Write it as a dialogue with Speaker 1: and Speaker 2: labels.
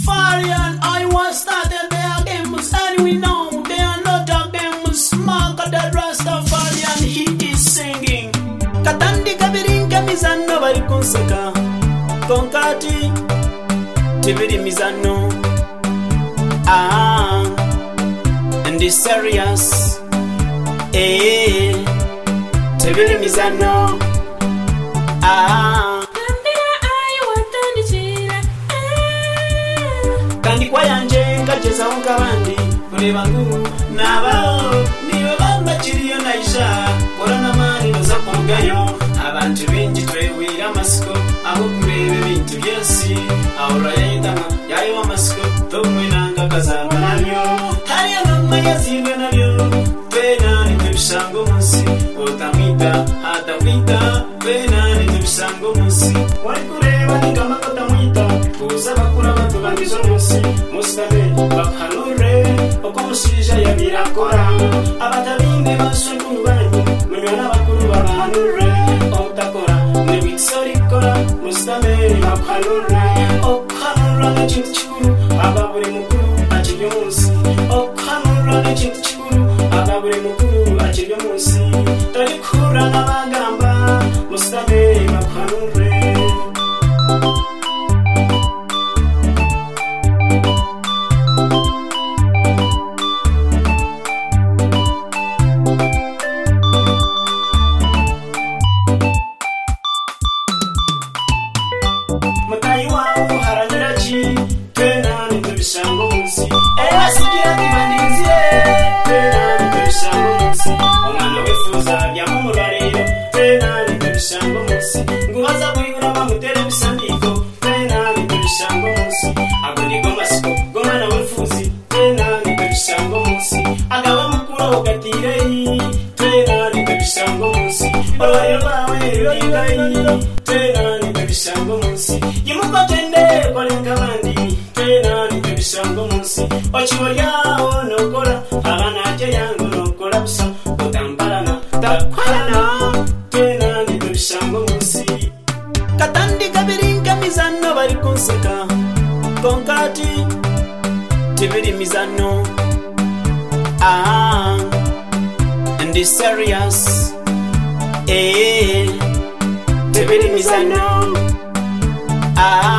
Speaker 1: Rastafarian, I was started their games, and we know they are not a games. Mark the Rastafarian, he is singing. Katandi kabiringa mizano bari kunseka, konkati tibiri mizano. And it's serious. Tibiri mizano. Kandi kwa yanje ngacheza ukabandi kureba nguru nabao niyo bamba kiriyo naisha korana mari noza kugayo abantu bengi twewira amasiko abo kureba ibintu byose ahora yayitama yayo amasiko tomwe nanga kazaba nabyo hariya mama yazirwe nabyo pena nitubishango munsi utamwita hatakwita pena nitubishango munsi wari kureba nikama kotamwita kuza bakura bato bangizo munsi mustabe bakhanure okomusija yabirakora abatabinde basunguru banyu munyona bakuru babanure otakora nebitsorikora mustabe bakhanure okhanura n'ekintu kikuru ababure mukuru akiryo munsi okhanura n'ekintu kikuru ababure mukuru akiryo munsi tarikura n'abagamba mustabe bakhanure. Katandi kabiringa mizano bari kunseka, konkati tibiri mizano. And it's serious. Tibiri mizano.